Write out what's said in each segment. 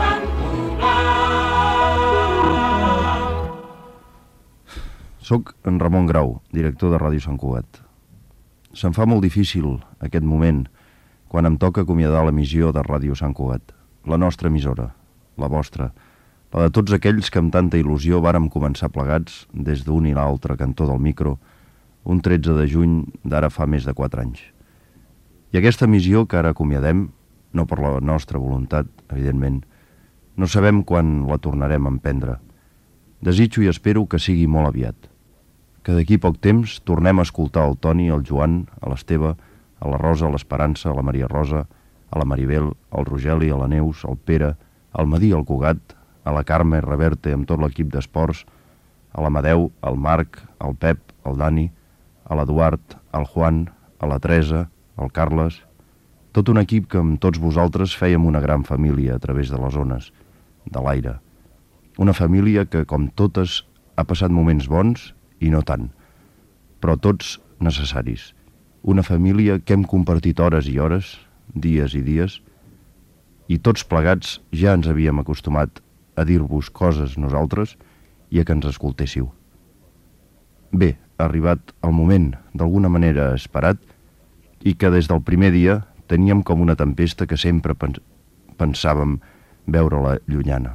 Sant Cugat. Soc en Ramon Grau, director de Ràdio Sant Cugat. Se'm fa molt difícil aquest moment quan em toca acomiadar l'emissió de Ràdio Sant Cugat, la nostra emissora, la vostra, la de tots aquells que amb tanta il·lusió vàrem començar plegats des d'un i l'altre cantó del micro un 13 de juny d'ara fa més de 4 anys. I aquesta emissió que ara acomiadem, no per la nostra voluntat, evidentment, no sabem quan la tornarem a emprendre. Desitjo i espero que sigui molt aviat. Que d'aquí poc temps tornem a escoltar el Toni, el Joan, a l'Esteve, a la Rosa, a l'Esperança, a la Maria Rosa, a la Maribel, al Rogeli, a la Neus, al Pere, al Madí, al Cugat, a la Carme i Reverte amb tot l'equip d'esports, a l'Amadeu, al Marc, al Pep, al Dani, a l'Eduard, al Juan, a la Teresa, al Carles, tot un equip que amb tots vosaltres fèiem una gran família a través de les ones, de l'aire. Una família que, com totes, ha passat moments bons i no tant, però tots necessaris. Una família que hem compartit hores i hores, dies i dies, i tots plegats ja ens havíem acostumat a dir-vos coses nosaltres i a que ens escoltéssiu. Bé, ha arribat el moment, d'alguna manera esperat, i que des del primer dia teníem com una tempesta que sempre pensàvem veure-la llunyana.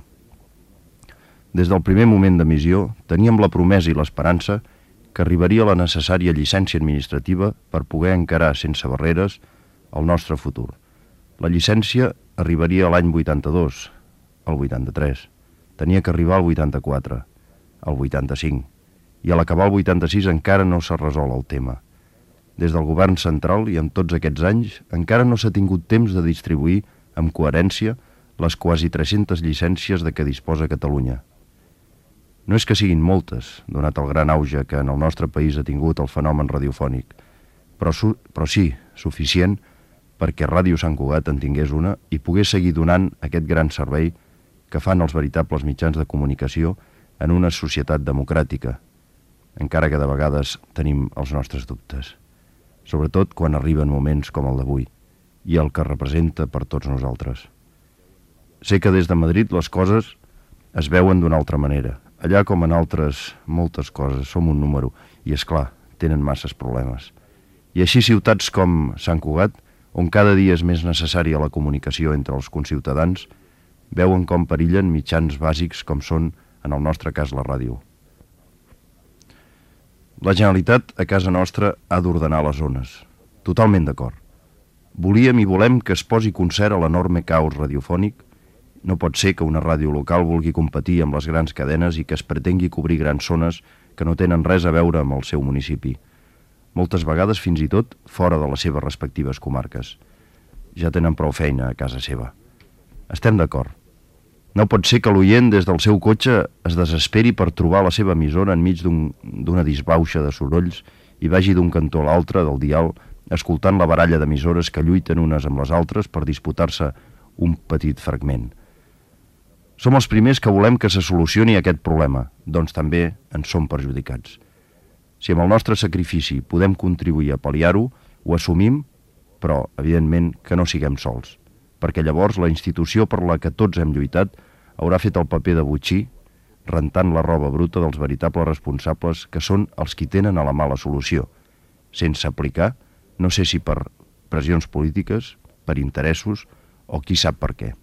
Des del primer moment d'emissió teníem la promesa i l'esperança que arribaria la necessària llicència administrativa per poder encarar sense barreres el nostre futur. La llicència arribaria l'any 82, el 83, tenia que arribar al 84, al 85, i a l'acabar el 86 encara no s'ha resolt el tema. Des del govern central i en tots aquests anys encara no s'ha tingut temps de distribuir amb coherència les quasi 300 llicències de què disposa Catalunya. No és que siguin moltes, donat el gran auge que en el nostre país ha tingut el fenomen radiofònic, però sí suficient perquè Ràdio Sant Cugat en tingués una i pogués seguir donant aquest gran servei que fan els veritables mitjans de comunicació en una societat democràtica, encara que de vegades tenim els nostres dubtes, sobretot quan arriben moments com el d'avui i el que representa per tots nosaltres. Sé que des de Madrid les coses es veuen d'una altra manera. Allà, com en altres moltes coses, som un número i, és clar, tenen masses problemes. I així ciutats com Sant Cugat, on cada dia és més necessària la comunicació entre els conciutadans, veuen com perillen mitjans bàsics com són, en el nostre cas, la ràdio. La Generalitat, a casa nostra, ha d'ordenar les zones. Totalment d'acord. Volíem i volem que es posi concert a l'enorme caos radiofònic. No pot ser que una ràdio local vulgui competir amb les grans cadenes i que es pretengui cobrir grans zones que no tenen res a veure amb el seu municipi. Moltes vegades, fins i tot, fora de les seves respectives comarques. Ja tenen prou feina a casa seva. Estem d'acord. No pot ser que l'oient des del seu cotxe es desesperi per trobar la seva emissora enmig d'una disbauxa de sorolls i vagi d'un cantó a l'altre del dial escoltant la baralla d'emissores que lluiten unes amb les altres per disputar-se un petit fragment. Som els primers que volem que se solucioni aquest problema, doncs també en som perjudicats. Si amb el nostre sacrifici podem contribuir a pal·liar-ho, ho assumim, però, evidentment, que no siguem sols, perquè llavors la institució per la que tots hem lluitat haurà fet el paper de botxí, rentant la roba bruta dels veritables responsables que són els qui tenen a la mà la solució, sense aplicar, no sé si per pressions polítiques, per interessos o qui sap per què.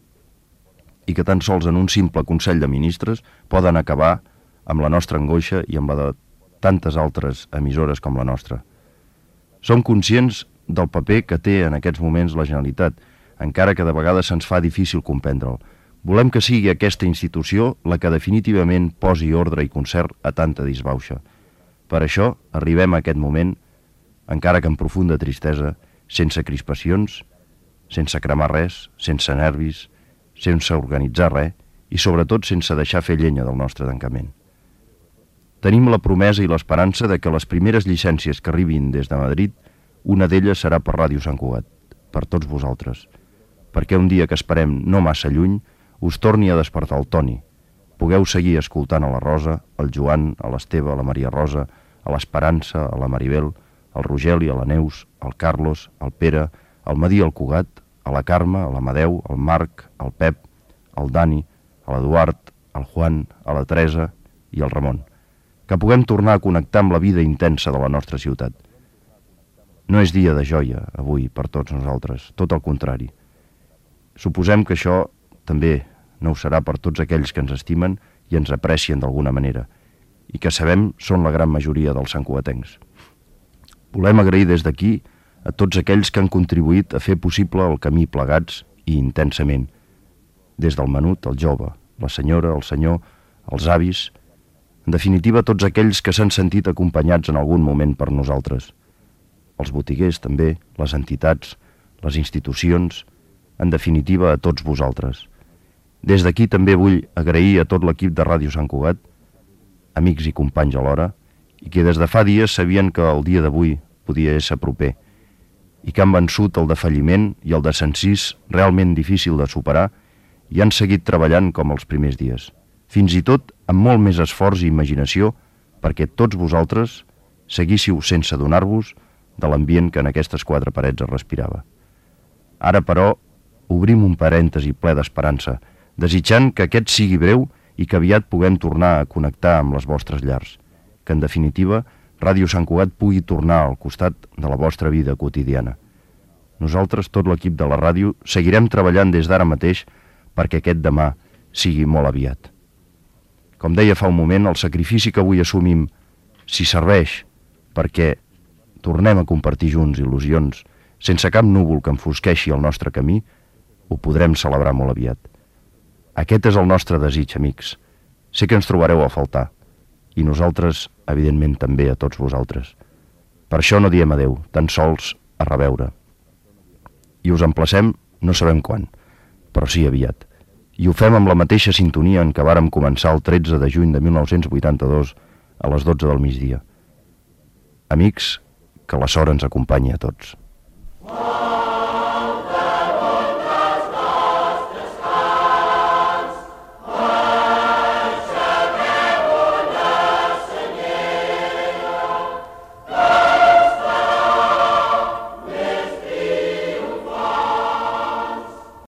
I que tan sols en un simple Consell de Ministres poden acabar amb la nostra angoixa i amb la de tantes altres emissores com la nostra. Som conscients del paper que té en aquests moments la Generalitat, encara que de vegades se'ns fa difícil comprendre'l. Volem que sigui aquesta institució la que definitivament posi ordre i concert a tanta disbauxa. Per això arribem a aquest moment, encara que amb profunda tristesa, sense crispacions, sense cremar res, sense nervis, sense organitzar res i sobretot sense deixar fer llenya del nostre tancament. Tenim la promesa i l'esperança de que les primeres llicències que arribin des de Madrid, una d'elles serà per Ràdio Sant Cugat, per tots vosaltres, perquè un dia que esperem no massa lluny us torni a despertar el Toni. Pugueu seguir escoltant a la Rosa, al Joan, a l'Esteve, a la Maria Rosa, a l'Esperança, a la Maribel, al Rogeli, a la Neus, al Carlos, al Pere, al Madí, al Cugat, a la Carme, a l'Amadeu, al Marc, al Pep, al Dani, a l'Eduard, al Juan, a la Teresa i al Ramon. Que puguem tornar a connectar amb la vida intensa de la nostra ciutat. No és dia de joia, avui, per tots nosaltres, tot el contrari. Suposem que això també no ho serà per tots aquells que ens estimen i ens aprecien d'alguna manera, i que sabem són la gran majoria dels santcugatencs. Volem agrair des d'aquí a tots aquells que han contribuït a fer possible el camí plegats i intensament, des del menut al jove, la senyora, el senyor, els avis, en definitiva tots aquells que s'han sentit acompanyats en algun moment per nosaltres, els botiguers també, les entitats, les institucions, en definitiva a tots vosaltres. Des d'aquí també vull agrair a tot l'equip de Ràdio Sant Cugat, amics i companys alhora, i que des de fa dies sabien que el dia d'avui podia ser proper, i que han vençut el defalliment i el desencís realment difícil de superar i han seguit treballant com els primers dies, fins i tot amb molt més esforç i imaginació perquè tots vosaltres seguíssiu sense adonar-vos de l'ambient que en aquestes quatre parets es respirava. Ara, però, obrim un parèntesi ple d'esperança, desitjant que aquest sigui breu i que aviat puguem tornar a connectar amb les vostres llars, que en definitiva Ràdio Sant Cugat pugui tornar al costat de la vostra vida quotidiana. Nosaltres, tot l'equip de la ràdio, seguirem treballant des d'ara mateix perquè aquest demà sigui molt aviat. Com deia fa un moment, el sacrifici que avui assumim, si serveix perquè tornem a compartir junts il·lusions, sense cap núvol que enfosqueixi el nostre camí, ho podrem celebrar molt aviat. Aquest és el nostre desig, amics. Sé que ens trobareu a faltar, i nosaltres, evidentment, també a tots vosaltres. Per això no diem adeu, tan sols a reveure. I us emplacem, no sabem quan, però sí aviat. I ho fem amb la mateixa sintonia en què vàrem començar el 13 de juny de 1982 a les 12 del migdia. Amics, que la sort ens acompanyi a tots.